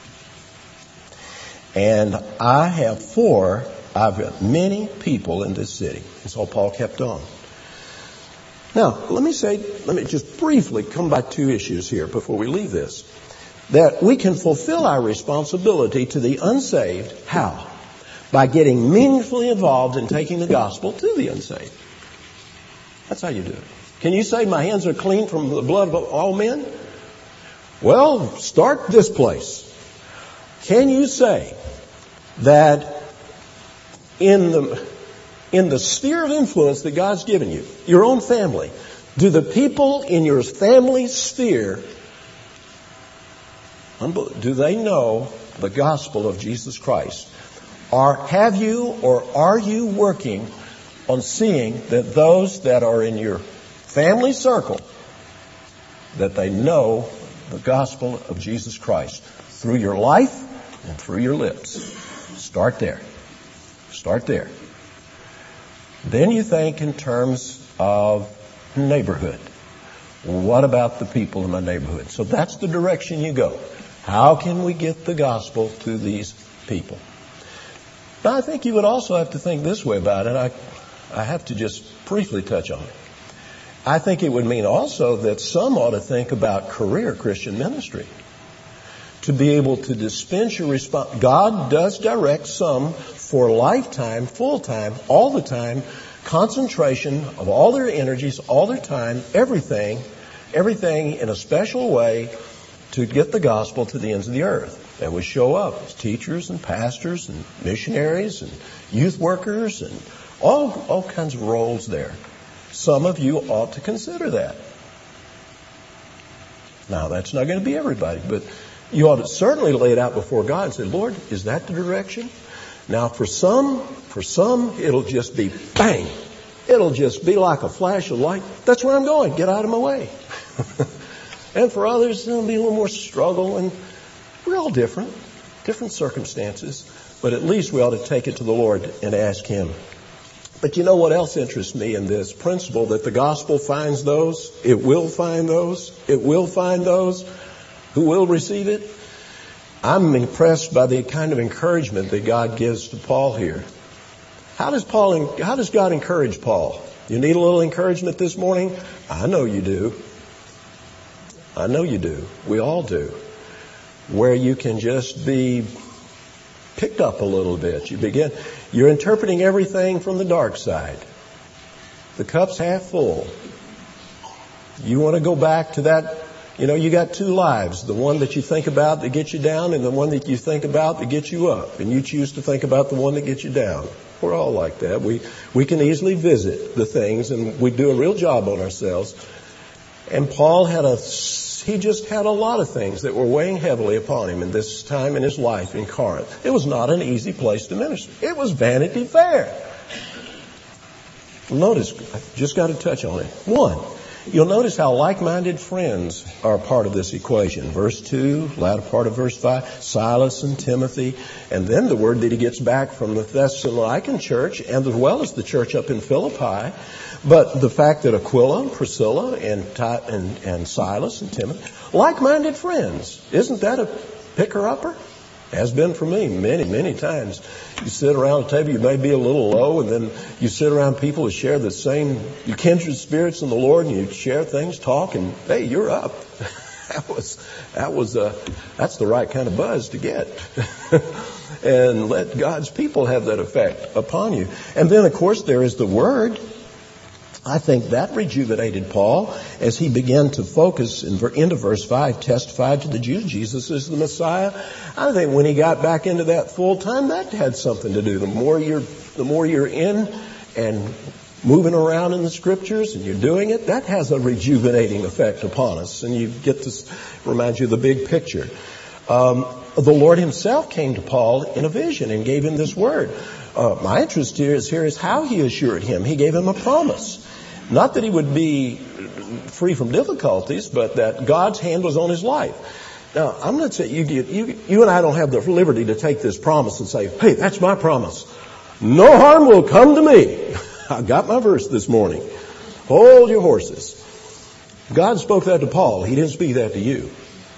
And I have four, I've got many people in this city. And so Paul kept on. Now, let me say, let me just briefly come back to two issues here before we leave this. That we can fulfill our responsibility to the unsaved. How? By getting meaningfully involved in taking the gospel to the unsaved. That's how you do it. Can you say my hands are clean from the blood of all men? Well, start this place. Can you say that in the in the sphere of influence that God's given you, your own family, do the people in your family sphere, do they know the gospel of Jesus Christ? Or have you or are you working on seeing that those that are in your family circle, that they know the gospel of Jesus Christ through your life and through your lips? Start there. Start there. Then you think in terms of neighborhood. What about the people in my neighborhood? So that's the direction you go. How can we get the gospel to these people? Now, I think you would also have to think this way about it. I, I have to just briefly touch on it. I think it would mean also that some ought to think about career Christian ministry. To be able to dispense your response. God does direct some for lifetime, full time, all the time, concentration of all their energies, all their time, everything, everything in a special way to get the gospel to the ends of the earth. That would show up as teachers and pastors and missionaries and youth workers and all, all kinds of roles there. Some of you ought to consider that. Now, that's not going to be everybody, but you ought to certainly lay it out before God and say, Lord, is that the direction? Now, for some, for some, it'll just be bang. It'll just be like a flash of light. That's where I'm going. Get out of my way. And for others, there'll be a little more struggle, and we're all different, different circumstances, but at least we ought to take it to the Lord and ask Him. But you know what else interests me in this principle, that the gospel finds those, it will find those, it will find those who will receive it? I'm impressed by the kind of encouragement that God gives to Paul here. How does Paul, how does God encourage Paul? You need a little encouragement this morning? I know you do. I know you do. We all do. Where you can just be picked up a little bit. You begin, you're interpreting everything from the dark side. The cup's half full. You want to go back to that, you know, you got two lives. The one that you think about that gets you down and the one that you think about that gets you up. And you choose to think about the one that gets you down. We're all like that. We, we can easily visit the things and we do a real job on ourselves. And Paul had a, he just had a lot of things that were weighing heavily upon him in this time in his life in Corinth. It was not an easy place to minister. It was Vanity Fair. Notice, I just got to touch on it. One, you'll notice how like-minded friends are a part of this equation. Verse two, latter part of verse five, Silas and Timothy. And then the word that he gets back from the Thessalonican church and as well as the church up in Philippi. But the fact that Aquila and Priscilla and, and, and Silas and Timothy, like-minded friends, isn't that a picker-upper? Has been for me many, many times. You sit around a table, you may be a little low, and then you sit around people who share the same, you kindred spirits in the Lord, and you share things, talk, and hey, you're up. that was, that was, uh, that's the right kind of buzz to get. And let God's people have that effect upon you. And then, of course, there is the Word. I think that rejuvenated Paul as he began to focus in, into verse five, testified to the Jews, Jesus is the Messiah. I think when he got back into that full time, that had something to do. The more you're, the more you're in and moving around in the scriptures and you're doing it, that has a rejuvenating effect upon us. And you get to remind you of the big picture. Um, the Lord himself came to Paul in a vision and gave him this word. Uh, my interest here is, here is how he assured him. He gave him a promise. Not that he would be free from difficulties, but that God's hand was on his life. Now, I'm going to say, you, you, you and I don't have the liberty to take this promise and say, hey, that's my promise. No harm will come to me. I got my verse this morning. Hold your horses. God spoke that to Paul. He didn't speak that to you.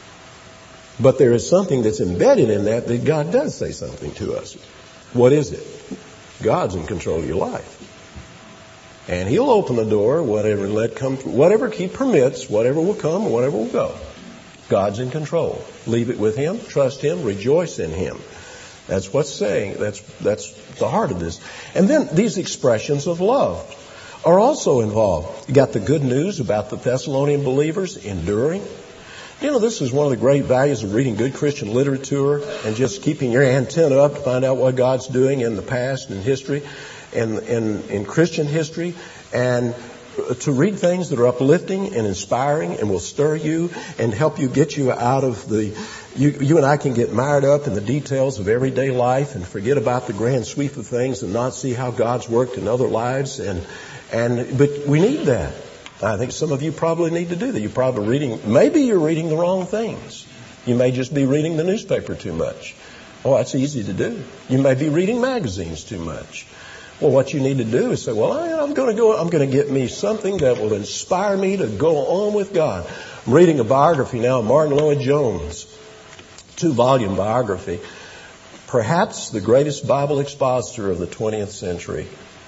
But there is something that's embedded in that that God does say something to us. What is it? God's in control of your life. And he'll open the door, whatever let come, whatever he permits, whatever will come, whatever will go. God's in control. Leave it with him, trust him, rejoice in him. That's what's saying, that's, that's the heart of this. And then these expressions of love are also involved. You got the good news about the Thessalonian believers enduring. You know, this is one of the great values of reading good Christian literature and just keeping your antenna up to find out what God's doing in the past and history. In, in, in Christian history, and to read things that are uplifting and inspiring and will stir you and help you get you out of the, you, you and I can get mired up in the details of everyday life and forget about the grand sweep of things and not see how God's worked in other lives. And, and, but we need that. I think some of you probably need to do that. You're probably reading, maybe you're reading the wrong things. You may just be reading the newspaper too much. Oh, that's easy to do. You may be reading magazines too much. Well, what you need to do is say, well, I'm going to go, I'm going to get me something that will inspire me to go on with God. I'm reading a biography now of Martin Lloyd-Jones, two-volume biography, perhaps the greatest Bible expositor of the twentieth century.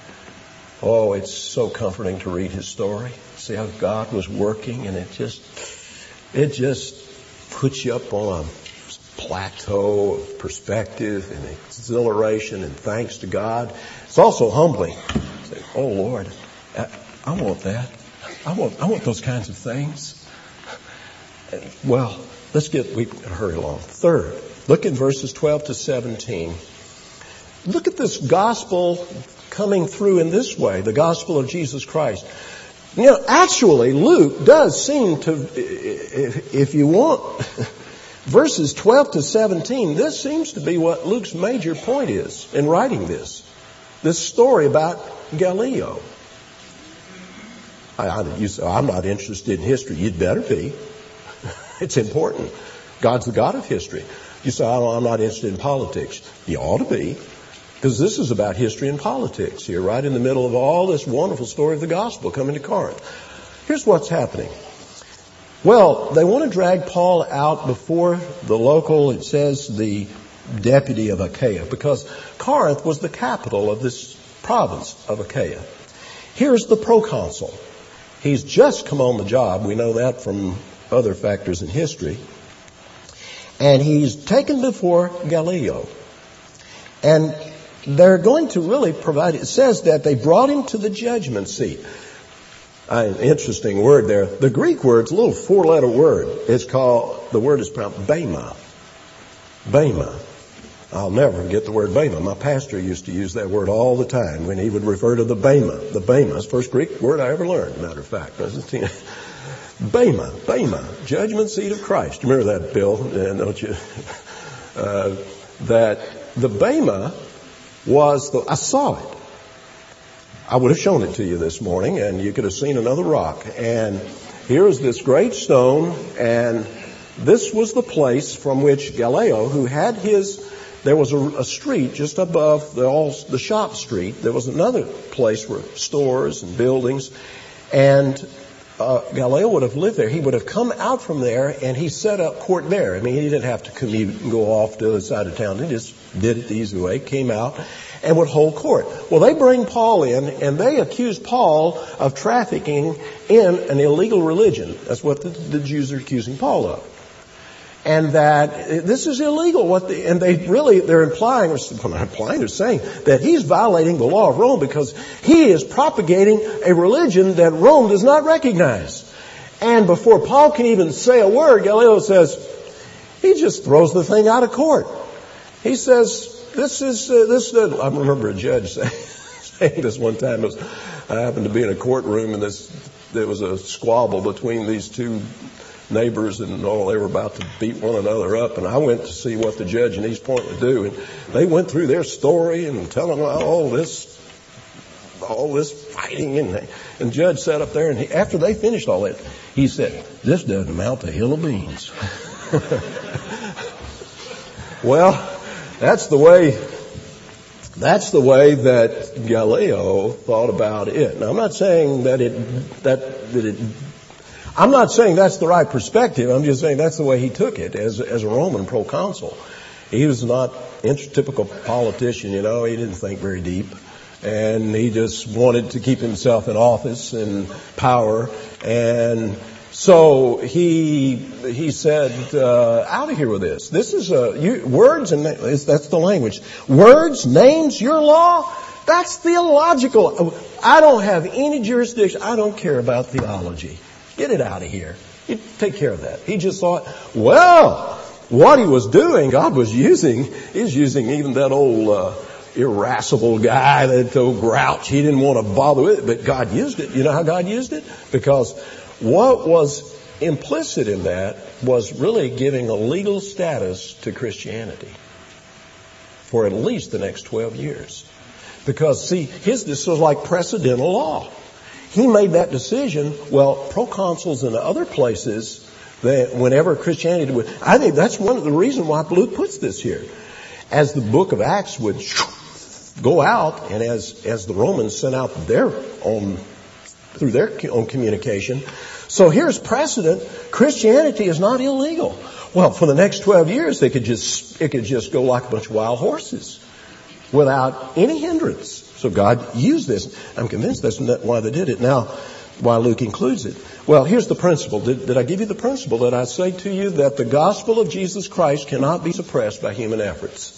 Oh, it's so comforting to read his story, see how God was working, and it just, it just puts you up on a plateau of perspective and exhilaration and thanks to God. It's also humbling. Say, oh Lord, I, I want that. I want, I want those kinds of things. Well, let's get, we hurry along. Third, look in verses twelve to seventeen. Look at this gospel coming through in this way, the gospel of Jesus Christ. You know, actually, Luke does seem to, if, if you want, verses twelve to seventeen, this seems to be what Luke's major point is in writing this. This story about Galileo. I, I, you say, I'm not interested in history. You'd better be. It's important. God's the God of history. You say, I'm not interested in politics. You ought to be. Because this is about history and politics here, right in the middle of all this wonderful story of the gospel coming to Corinth. Here's what's happening. Well, they want to drag Paul out before the local, it says, the deputy of Achaia, because Corinth was the capital of this province of Achaia. Here's the proconsul. He's just come on the job. We know that from other factors in history. And he's taken before Gallio. And they're going to really provide, it says that they brought him to the judgment seat. An interesting word there. The Greek word's a little four-letter word. It's called, the word is pronounced bema. Bema. I'll never forget the word bema. My pastor used to use that word all the time when he would refer to the bema. The bema is the first Greek word I ever learned, matter of fact. Bema, bema, judgment seat of Christ. Remember that, Bill? Uh, don't you? Uh, that the bema was the, I saw it. I would have shown it to you this morning, and you could have seen another rock. And here's this great stone, and this was the place from which Gallio, who had his, there was a, a street just above the, all, the shop street. There was another place where stores and buildings, and uh, Gallio would have lived there. He would have come out from there, and he set up court there. I mean, he didn't have to commute and go off to the other side of town. He just did it the easy way, came out, and would hold court. Well, they bring Paul in, and they accuse Paul of trafficking in an illegal religion. That's what the, the Jews are accusing Paul of. And that this is illegal. What the, and they really, they're implying, or well, not implying, they're saying that he's violating the law of Rome because he is propagating a religion that Rome does not recognize. And before Paul can even say a word, Gallio says, he just throws the thing out of court. He says, this is, uh, this, uh, I remember a judge saying, saying this one time. It was, I happened to be in a courtroom, and this, there was a squabble between these two neighbors, and all they were about to beat one another up, and I went to see what the judge in East Point would do, and they went through their story and telling all this, all this fighting, and they, and the judge sat up there, and he, after they finished all that, he said, "This doesn't amount to a hill of beans." Well, that's the way. That's the way that Gallio thought about it. Now, I'm not saying that it that that it. I'm not saying that's the right perspective. I'm just saying that's the way he took it as as a Roman proconsul. He was not a typical politician, you know. He didn't think very deep, and he just wanted to keep himself in office and power. And so he he said, uh, "Out of here with this. This is a you, words and that's the language. Words, names, your law. That's theological. I don't have any jurisdiction. I don't care about theology. Get it out of here. You take care of that." He just thought, well, what he was doing, God was using, he's using even that old uh, irascible guy, that old grouch. He didn't want to bother with it, but God used it. You know how God used it? Because what was implicit in that was really giving a legal status to Christianity for at least the next twelve years. Because, see, his this was like precedental law. He made that decision. Well, proconsuls in other places, that whenever Christianity would, I think that's one of the reasons why Luke puts this here. As the book of Acts would go out, and as as the Romans sent out their own through their own communication. So here's precedent. Christianity is not illegal. Well, for the next twelve years, they could just it could just go like a bunch of wild horses without any hindrance. So God used this. I'm convinced that's why they did it. Now, why Luke includes it. Well, here's the principle. Did, did I give you the principle that I say to you that the gospel of Jesus Christ cannot be suppressed by human efforts?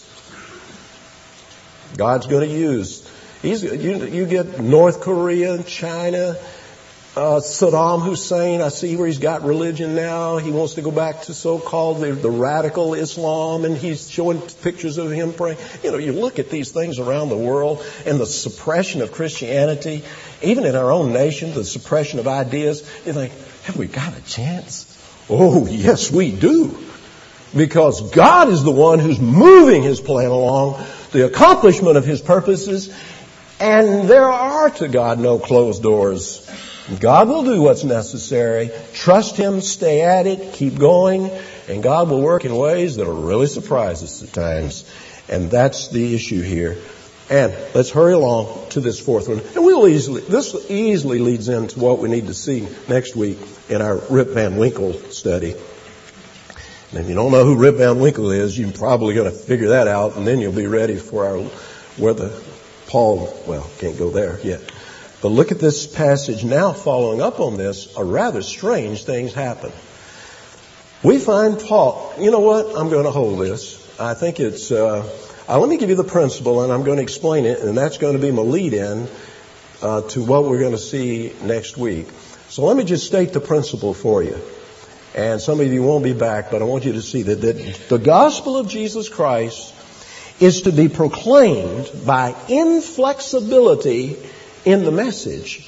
God's going to use. He's, you, you get North Korea, China, uh, Saddam Hussein. I see where he's got religion now. He wants to go back to so-called the, the radical Islam, and he's showing pictures of him praying. You know, you look at these things around the world and the suppression of Christianity, even in our own nation, the suppression of ideas. You think, have we got a chance? Oh, yes, we do. Because God is the one who's moving His plan along, the accomplishment of His purposes, and there are to God no closed doors. God will do what's necessary. Trust Him, stay at it, keep going, and God will work in ways that will really surprise us at times. And that's the issue here. And let's hurry along to this fourth one. And we'll easily, this easily leads into what we need to see next week in our Rip Van Winkle study. And if you don't know who Rip Van Winkle is, you're probably going to figure that out, and then you'll be ready for our, where the Paul, well, can't go there yet. But look at this passage now following up on this. A rather strange things happen. We find Paul, you know what? I'm going to hold this. I think it's, uh, uh, let me give you the principle and I'm going to explain it, and that's going to be my lead-in uh, to what we're going to see next week. So let me just state the principle for you. And some of you won't be back, but I want you to see that, that the gospel of Jesus Christ is to be proclaimed by inflexibility in the message,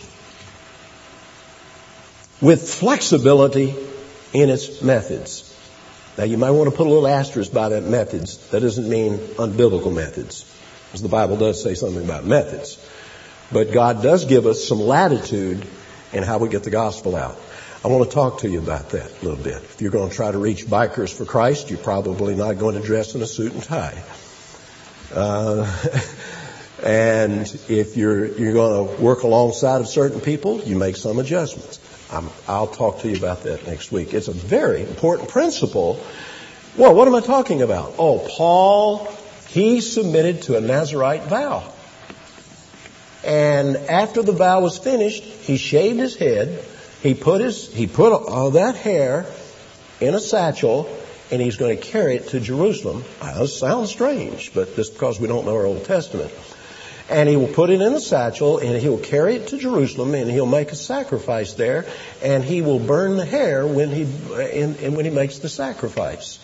with flexibility in its methods. Now you might want to put a little asterisk by that methods. That doesn't mean unbiblical methods, because the Bible does say something about methods. But God does give us some latitude in how we get the gospel out. I want to talk to you about that a little bit. If you're going to try to reach bikers for Christ, you're probably not going to dress in a suit and tie. Uh, and if you're you're going to work alongside of certain people, you make some adjustments. I'm, I'll talk to you about that next week. It's a very important principle. Well, what am I talking about? Oh, Paul, he submitted to a Nazirite vow. And after the vow was finished, he shaved his head. He put his he put all that hair in a satchel, and he's going to carry it to Jerusalem. Now, this sounds strange, but just because we don't know our Old Testament. And he will put it in a satchel, and he will carry it to Jerusalem, and he'll make a sacrifice there, and he will burn the hair when he and when he makes the sacrifice.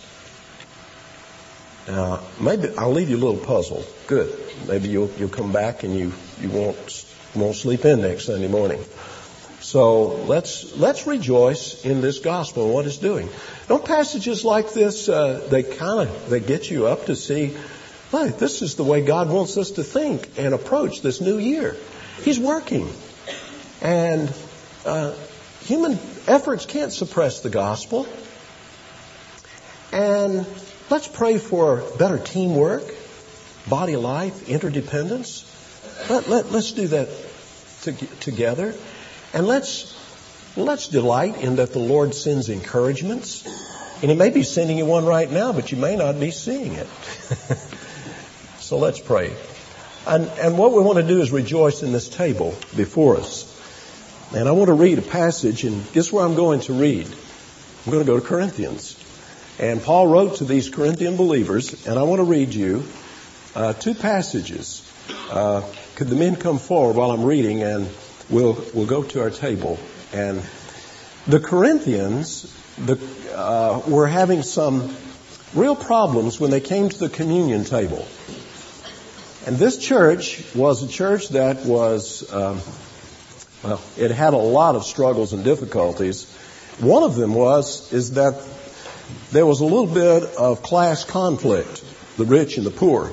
Now, maybe I'll leave you a little puzzled. Good. Maybe you'll you'll come back and you you won't won't sleep in next Sunday morning. So let's let's rejoice in this gospel and what it's doing. Don't passages like this uh, they kind of they get you up to see, hey, this is the way God wants us to think and approach this new year. He's working, and uh, human efforts can't suppress the gospel. And let's pray for better teamwork, body life, interdependence. Let, let, let's do that to, together. And let's let's delight in that the Lord sends encouragements. And He may be sending you one right now, but you may not be seeing it. So let's pray. And, and what we want to do is rejoice in this table before us. And I want to read a passage, and guess where I'm going to read? I'm going to go to Corinthians. And Paul wrote to these Corinthian believers, and I want to read you uh, two passages. Uh, could the men come forward while I'm reading, and we'll we'll go to our table. And the Corinthians the, uh, were having some real problems when they came to the communion table. And this church was a church that was, um, well, it had a lot of struggles and difficulties. One of them was, is that there was a little bit of class conflict, the rich and the poor.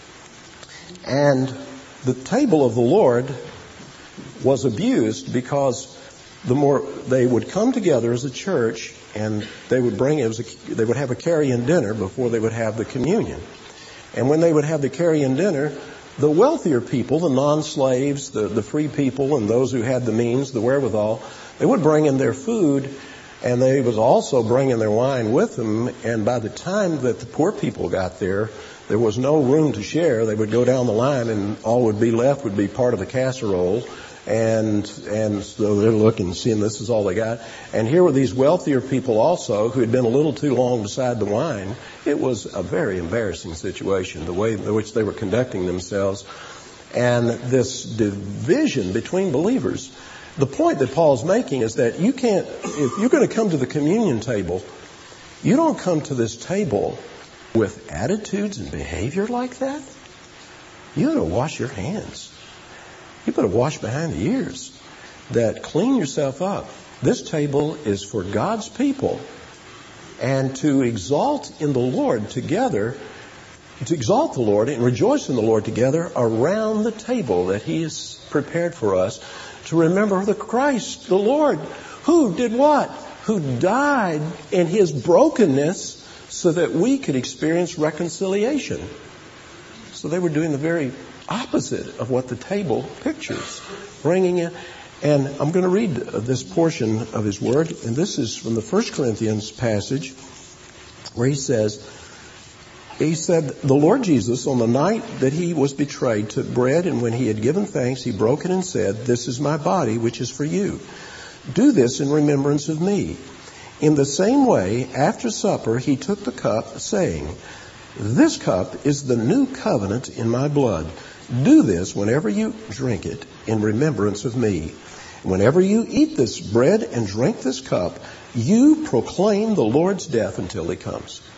And the table of the Lord was abused because the more they would come together as a church, and they would bring it was a, they would have a carry-in dinner before they would have the communion. And when they would have the carry-in dinner, the wealthier people, the non-slaves, the, the free people, and those who had the means, the wherewithal, they would bring in their food, and they would also bring in their wine with them. And by the time that the poor people got there, there was no room to share. They would go down the line, and all would be left would be part of the casserole. And and so they're looking, seeing this is all they got. And here were these wealthier people also who had been a little too long beside the wine. It was a very embarrassing situation, the way in which they were conducting themselves. And this division between believers. The point that Paul's making is that you can't, if you're going to come to the communion table, you don't come to this table with attitudes and behavior like that. You ought to wash your hands. You better wash behind the ears. That clean yourself up. This table is for God's people. And to exalt in the Lord together, to exalt the Lord and rejoice in the Lord together around the table that He has prepared for us, to remember the Christ, the Lord, who did what? Who died in His brokenness so that we could experience reconciliation. So they were doing the very opposite of what the table pictures, bringing it. And I'm going to read this portion of his word, and this is from the First Corinthians passage where he says, He said, the Lord Jesus, on the night that he was betrayed, took bread, and when he had given thanks, he broke it and said, this is my body, which is for you. Do this in remembrance of me. In the same way, after supper, he took the cup, saying, this cup is the new covenant in my blood. Do this whenever you drink it in remembrance of me. Whenever you eat this bread and drink this cup, you proclaim the Lord's death until he comes.